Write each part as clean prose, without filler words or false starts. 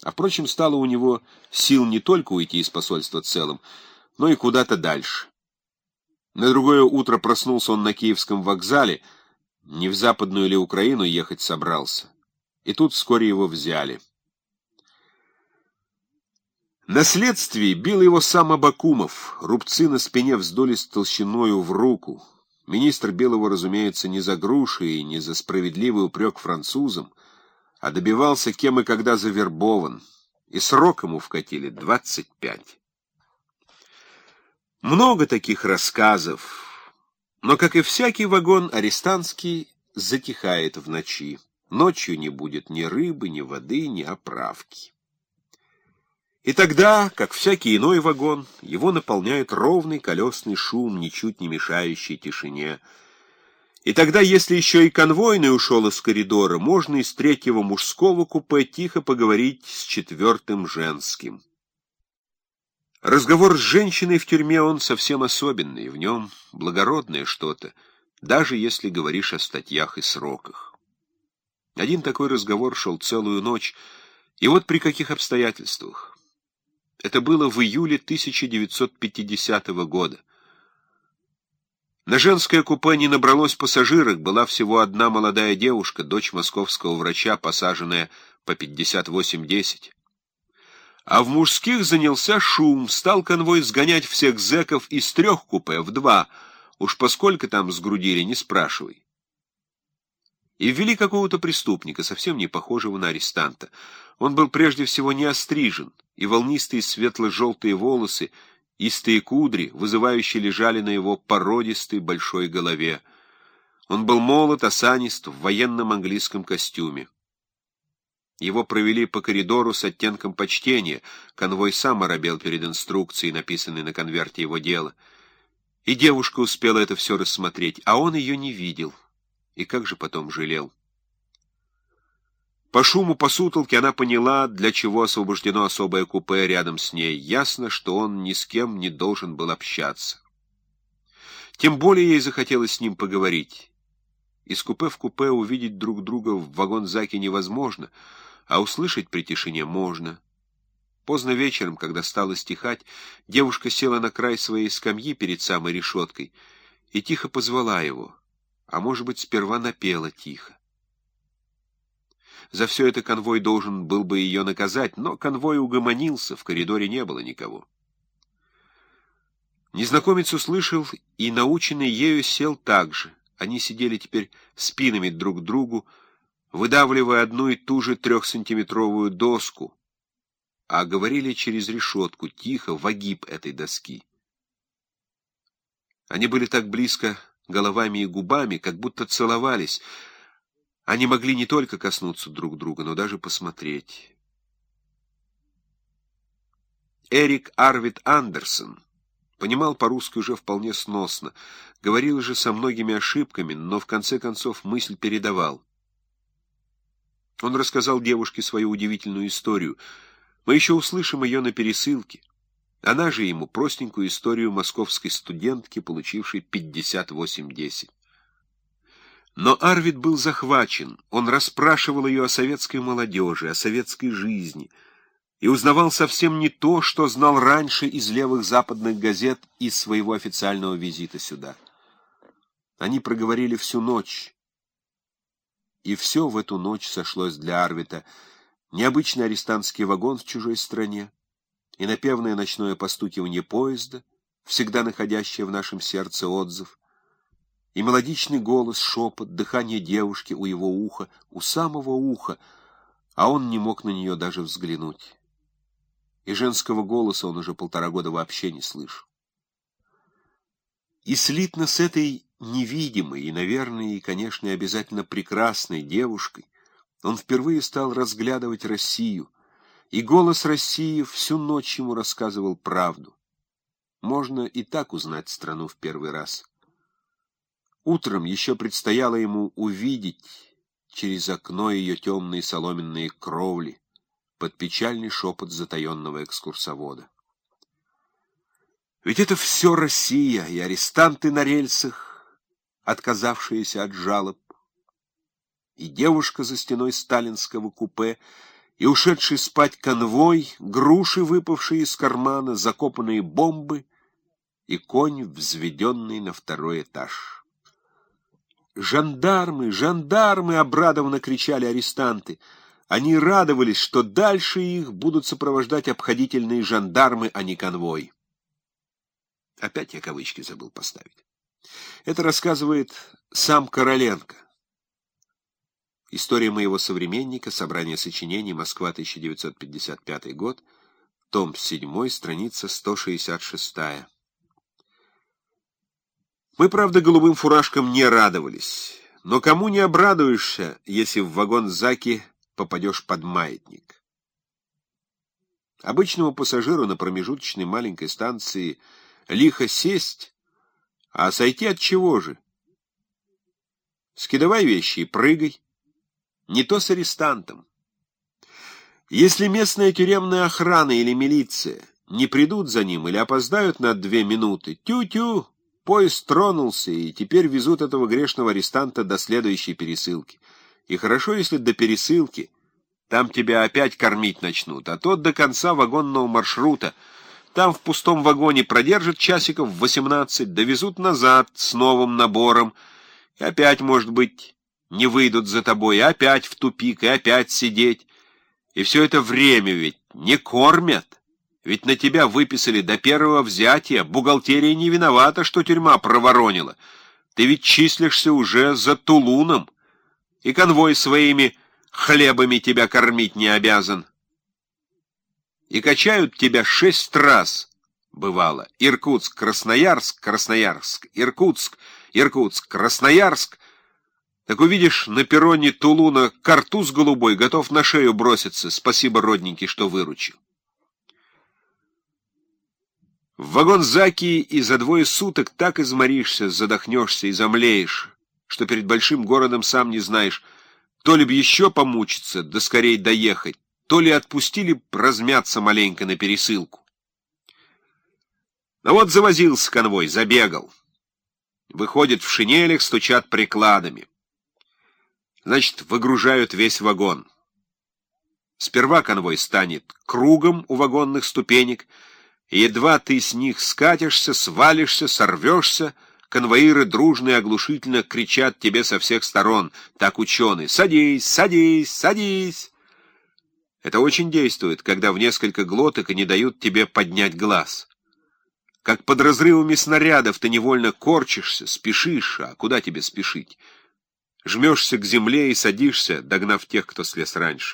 А, впрочем, стало у него сил не только уйти из посольства целым, но и куда-то дальше. На другое утро проснулся он на Киевском вокзале, не в Западную или Украину ехать собрался. И тут вскоре его взяли. На следствии бил его сам Абакумов, рубцы на спине вздулись толщиною в руку. Министр бил его, разумеется, не за груши и не за справедливый упрек французам, а добивался, кем и когда завербован, и срок ему вкатили 25. Много таких рассказов, но, как и всякий вагон, арестантский затихает в ночи. Ночью не будет ни рыбы, ни воды, ни оправки. И тогда, как всякий иной вагон, его наполняет ровный колесный шум, ничуть не мешающий тишине. И тогда, если еще и конвойный ушел из коридора, можно из третьего мужского купе тихо поговорить с четвертым женским. Разговор с женщиной в тюрьме он совсем особенный, в нем благородное что-то, даже если говоришь о статьях и сроках. Один такой разговор шел целую ночь, и вот при каких обстоятельствах. Это было в июле 1950 года. На женское купе не набралось пассажирок, была всего одна молодая девушка, дочь московского врача, посаженная по 58-10. А в мужских занялся шум, стал конвой сгонять всех зэков из 3 купе в 2, уж поскольку там сгрудили, не спрашивай. И ввели какого-то преступника, совсем не похожего на арестанта. Он был прежде всего не острижен, и волнистые светло-желтые волосы, истые кудри, вызывающие, лежали на его породистой большой голове. Он был молод, осанист, в военном английском костюме. Его провели по коридору с оттенком почтения, конвой сам оробел перед инструкцией, написанной на конверте его дела. И девушка успела это все рассмотреть, а он ее не видел. И как же потом жалел. По шуму, по сутолке она поняла, для чего освобождено особое купе рядом с ней. Ясно, что он ни с кем не должен был общаться. Тем более ей захотелось с ним поговорить. Из купе в купе увидеть друг друга в вагон-заке невозможно, а услышать при тишине можно. Поздно вечером, когда стало стихать, девушка села на край своей скамьи перед самой решеткой и тихо позвала его. А может быть, сперва напела тихо. За все это конвой должен был бы ее наказать, но конвой угомонился, в коридоре не было никого. Незнакомец услышал и, наученный ею, сел так же. Они сидели теперь спинами друг к другу, выдавливая одну и ту же 3-сантиметровую доску, а говорили через решетку, тихо, в огиб этой доски. Они были так близко головами и губами, как будто целовались. Они могли не только коснуться друг друга, но даже посмотреть. Эрик Арвид Андерсон понимал по-русски уже вполне сносно, говорил же со многими ошибками, но в конце концов мысль передавал. Он рассказал девушке свою удивительную историю. Мы еще услышим ее на пересылке. Она же ему простенькую историю московской студентки, получившей 58-10. Но Арвид был захвачен. Он расспрашивал ее о советской молодежи, о советской жизни, и узнавал совсем не то, что знал раньше из левых западных газет из своего официального визита сюда. Они проговорили всю ночь. И все в эту ночь сошлось для Арвида: необычный арестантский вагон в чужой стране, и напевное ночное постукивание поезда, всегда находящее в нашем сердце отзыв, и мелодичный голос, шепот, дыхание девушки у его уха, у самого уха, а он не мог на нее даже взглянуть. И женского голоса он уже 1,5 года вообще не слышал. И слитно с этой невидимой и, наверное, и, конечно, и обязательно прекрасной девушкой он впервые стал разглядывать Россию, и голос России всю ночь ему рассказывал правду. Можно и так узнать страну в первый раз. Утром еще предстояло ему увидеть через окно ее темные соломенные кровли под печальный шепот затаенного экскурсовода. Ведь это все Россия, и арестанты на рельсах, отказавшиеся от жалоб, и девушка за стеной сталинского купе, и ушедший спать конвой, груши, выпавшие из кармана, закопанные бомбы и конь, взведенный на второй этаж. «Жандармы! Жандармы!» — обрадованно кричали арестанты. Они радовались, что дальше их будут сопровождать обходительные жандармы, а не конвой. Опять я кавычки забыл поставить. Это рассказывает сам Короленко. История моего современника, собрание сочинений, Москва, 1955 год, том 7, страница 166. Мы, правда, голубым фуражкам не радовались, но кому не обрадуешься, если в вагон Заки попадешь под маятник? Обычному пассажиру на промежуточной маленькой станции лихо сесть, а сойти от чего же? Скидывай вещи и прыгай. Не то с арестантом. Если местная тюремная охрана или милиция не придут за ним или опоздают на 2 минуты, тю-тю, поезд тронулся, и теперь везут этого грешного арестанта до следующей пересылки. И хорошо, если до пересылки, там тебя опять кормить начнут, а то до конца вагонного маршрута. Там в пустом вагоне продержат часиков 18, довезут назад с новым набором, и опять, может быть, не выйдут за тобой, и опять в тупик, и опять сидеть. И все это время ведь не кормят. Ведь на тебя выписали до первого взятия. Бухгалтерия не виновата, что тюрьма проворонила. Ты ведь числишься уже за Тулуном, и конвой своими хлебами тебя кормить не обязан. И качают тебя 6 раз, бывало. Иркутск, Красноярск, Красноярск, Иркутск, Иркутск, Красноярск. Так увидишь на перроне Тулуна картуз голубой, готов на шею броситься. Спасибо, родненький, что выручил. В вагон Заки и за 2 суток так изморишься, задохнешься и замлеешь, что перед большим городом сам не знаешь, то ли б еще помучиться, да скорей доехать, то ли отпустили б размяться маленько на пересылку. Но вот завозился конвой, забегал. Выходят в шинелях, стучат прикладами. Значит, выгружают весь вагон. Сперва конвой станет кругом у вагонных ступенек, и едва ты с них скатишься, свалишься, сорвешься, конвоиры дружно и оглушительно кричат тебе со всех сторон, так ученые: «Садись, садись, садись!» Это очень действует, когда в несколько глоток и не дают тебе поднять глаз. Как под разрывами снарядов ты невольно корчишься, спешишь, а куда тебе спешить? Жмешься к земле и садишься, догнав тех, кто слез раньше.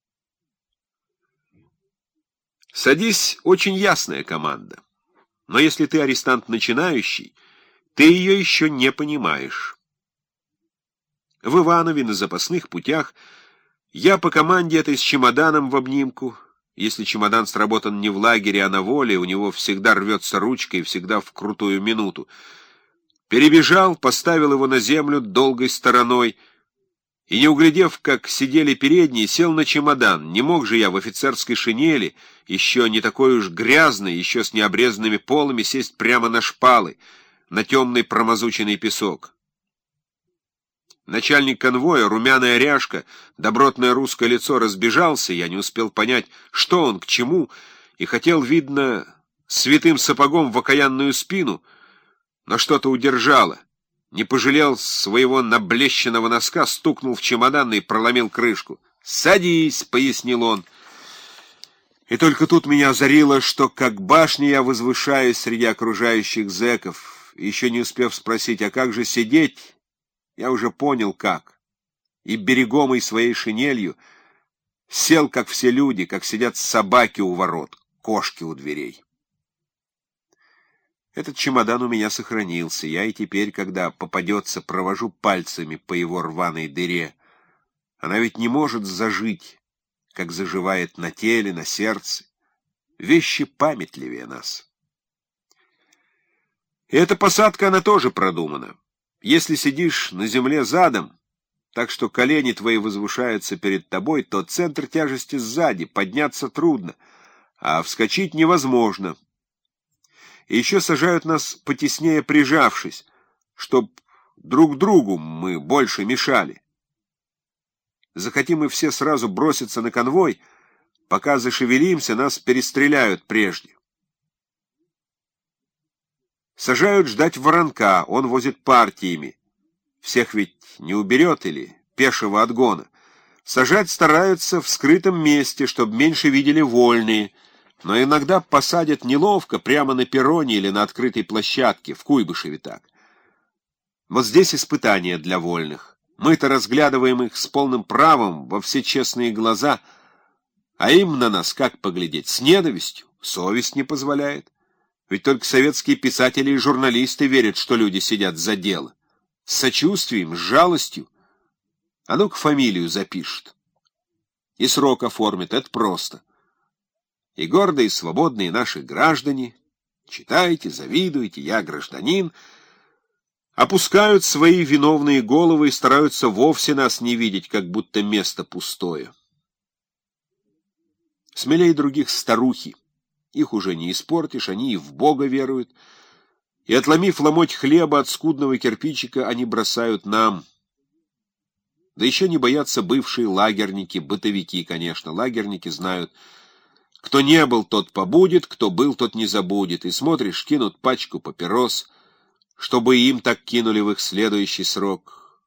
«Садись» — очень ясная команда. Но если ты арестант начинающий, ты ее еще не понимаешь. В Иванове на запасных путях я по команде этой с чемоданом в обнимку. Если чемодан сработан не в лагере, а на воле, у него всегда рвется ручка и всегда в крутую минуту. Перебежал, поставил его на землю долгой стороной и, не углядев, как сидели передние, сел на чемодан. Не мог же я в офицерской шинели, еще не такой уж грязный, еще с необрезанными полами, сесть прямо на шпалы, на темный промазученный песок. Начальник конвоя, румяная ряжка, добротное русское лицо, разбежался, я не успел понять, что он, к чему, и хотел, видно, святым сапогом в окаянную спину, но что-то удержало. Не пожалел своего наблещенного носка, стукнул в чемодан и проломил крышку. «Садись», — пояснил он. И только тут меня озарило, что как башня я возвышаюсь среди окружающих зэков. Еще не успев спросить, а как же сидеть, я уже понял, как. И берегомой своей шинелью сел, как все люди, как сидят собаки у ворот, кошки у дверей. Этот чемодан у меня сохранился. Я и теперь, когда попадется, провожу пальцами по его рваной дыре. Она ведь не может зажить, как заживает на теле, на сердце. Вещи памятливее нас. И эта посадка, она тоже продумана. Если сидишь на земле задом, так что колени твои возвышаются перед тобой, то центр тяжести сзади, подняться трудно, а вскочить невозможно. И еще сажают нас потеснее прижавшись, чтоб друг другу мы больше мешали. Захотим мы все сразу броситься на конвой, Пока зашевелимся, нас перестреляют прежде. Сажают ждать воронка, он возит партиями. Всех ведь не уберет или пешего отгона. Сажать стараются в скрытом месте, чтобы меньше видели вольные, но иногда посадят неловко, прямо на перроне или на открытой площадке, в Куйбышеве так. Вот здесь испытание для вольных. Мы-то разглядываем их с полным правом во все честные глаза, а им на нас как поглядеть? С ненавистью? Совесть не позволяет. Ведь только советские писатели и журналисты верят, что люди сидят за дело. С сочувствием, с жалостью. А ну-ка фамилию запишут. И срок оформят, это просто. И гордые, свободные наши граждане, читайте, завидуйте, я гражданин, опускают свои виновные головы и стараются вовсе нас не видеть, как будто место пустое. Смелее других старухи. Их уже не испортишь, они и в Бога веруют. И, отломив ломоть хлеба от скудного кирпичика, они бросают нам. Да еще не боятся бывшие лагерники, бытовики, конечно. Лагерники знают, кто не был, тот побудет, кто был, тот не забудет. И смотришь, кинут пачку папирос, чтобы им так кинули в их следующий срок.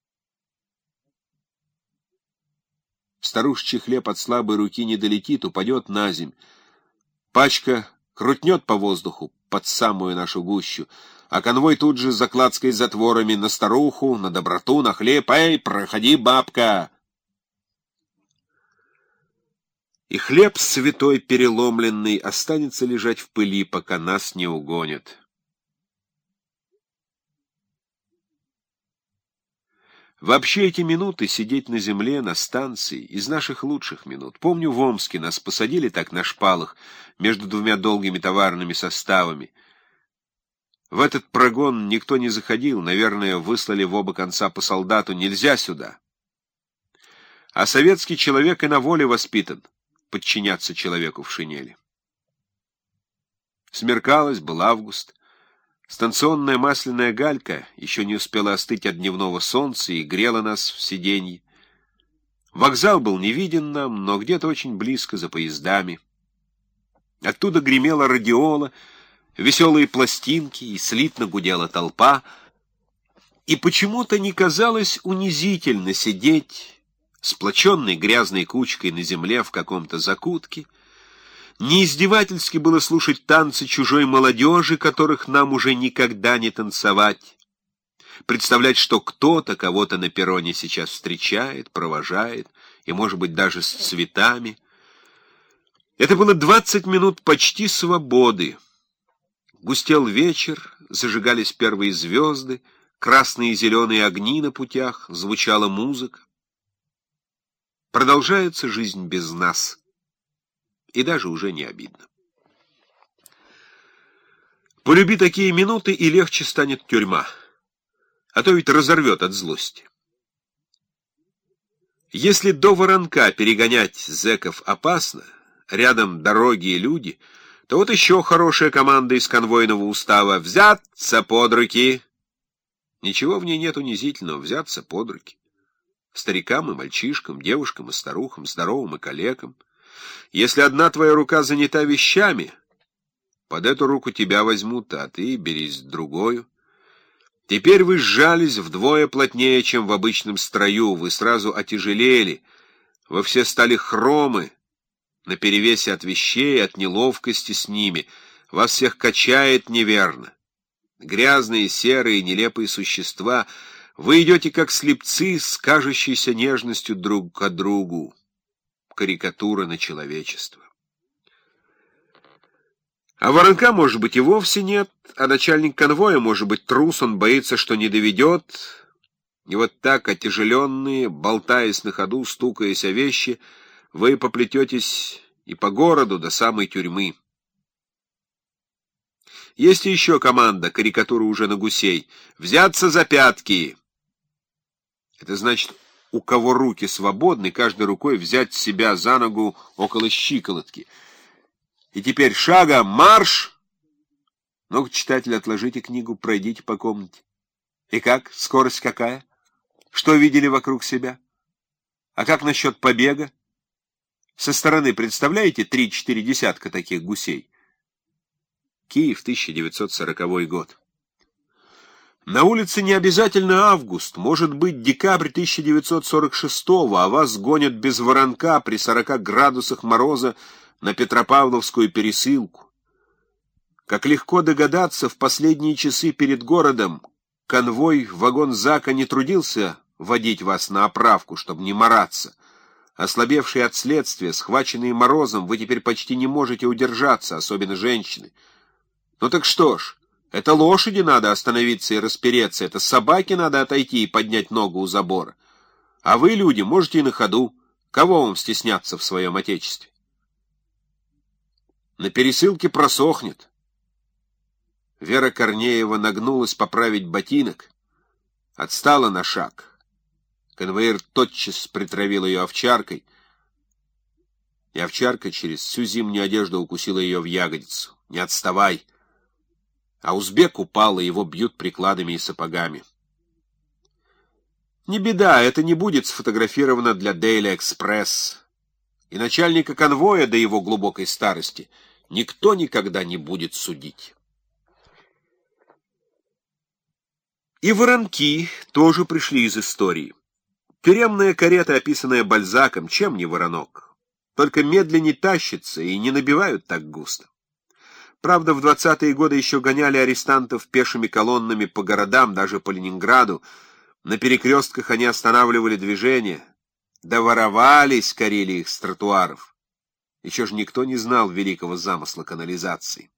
Старушечий хлеб от слабой руки не долетит, упадет на земь. Пачка крутнет по воздуху под самую нашу гущу, а конвой тут же с закладской затворами на старуху, на доброту, на хлеб. «Эй, проходи, бабка!» И хлеб святой переломленный останется лежать в пыли, пока нас не угонят. Вообще эти минуты сидеть на земле, на станции, из наших лучших минут. Помню, в Омске нас посадили так на шпалах между двумя долгими товарными составами. В этот прогон никто не заходил, наверное, выслали в оба конца по солдату: нельзя сюда. А советский человек и на воле воспитан подчиняться человеку в шинели. Смеркалось, был август. Станционная масляная галька еще не успела остыть от дневного солнца и грела нас в сиденье. Вокзал был не виден нам, но где-то очень близко, за поездами. Оттуда гремела радиола, веселые пластинки, и слитно гудела толпа. И почему-то не казалось унизительно сидеть сплоченной грязной кучкой на земле в каком-то закутке. Не издевательски было слушать танцы чужой молодежи, которых нам уже никогда не танцевать. Представлять, что кто-то кого-то на перроне сейчас встречает, провожает, и, может быть, даже с цветами. Это было 20 минут почти свободы. Густел вечер, зажигались первые звезды, красные и зеленые огни на путях, звучала музыка. Продолжается жизнь без нас. И даже уже не обидно. Полюби такие минуты, и легче станет тюрьма. А то ведь разорвет от злости. Если до воронка перегонять зэков опасно, рядом дороги и люди, то вот еще хорошая команда из конвойного устава: взяться под руки. Ничего в ней нет унизительного: взяться под руки. Старикам и мальчишкам, девушкам и старухам, здоровым и калекам. Если одна твоя рука занята вещами, под эту руку тебя возьмут, а ты берись другою. Теперь вы сжались вдвое плотнее, чем в обычном строю, вы сразу отяжелели, вы все стали хромы, наперевесе от вещей, от неловкости с ними, вас всех качает неверно. Грязные, серые, нелепые существа, вы идете как слепцы с кажущейся нежностью друг к другу. Карикатура на человечество. А воронка, может быть, и вовсе нет, а начальник конвоя, может быть, трус, он боится, что не доведет. И вот так, отяжеленные, болтаясь на ходу, стукаясь о вещи, вы поплететесь и по городу до самой тюрьмы. Есть и еще команда, карикатура уже на гусей: взяться за пятки. Это значит, у кого руки свободны, каждой рукой взять себя за ногу около щиколотки. И теперь шагом марш! Ну-ка, читатель, отложите книгу, пройдите по комнате. И как? Скорость какая? Что видели вокруг себя? А как насчет побега? Со стороны представляете 3-4 десятка таких гусей? Киев, 1940 год. На улице не обязательно август, может быть декабрь 1946-го, а вас гонят без воронка при 40 градусах мороза на Петропавловскую пересылку. Как легко догадаться, в последние часы перед городом конвой вагон-зака не трудился водить вас на оправку, чтобы не мараться. Ослабевшие от следствия, схваченные морозом, вы теперь почти не можете удержаться, особенно женщины. Ну так что ж, это лошади надо остановиться и распереться, это собаке надо отойти и поднять ногу у забора. А вы, люди, можете и на ходу. Кого вам стесняться в своем отечестве? На пересылке просохнет. Вера Корнеева нагнулась поправить ботинок, отстала на шаг. Конвоир тотчас притравил ее овчаркой, и овчарка через всю зимнюю одежду укусила ее в ягодицу. «Не отставай!» А узбек упал, и его бьют прикладами и сапогами. Не беда, это не будет сфотографировано для Daily Express. И начальника конвоя до его глубокой старости никто никогда не будет судить. И воронки тоже пришли из истории. Тюремная карета, описанная Бальзаком, чем не воронок? Только медленнее тащится и не набивают так густо. Правда, в 20-е годы еще гоняли арестантов пешими колоннами по городам, даже по Ленинграду. На перекрестках они останавливали движение. Да воровались, корили их с тротуаров. Еще же никто не знал великого замысла канализации.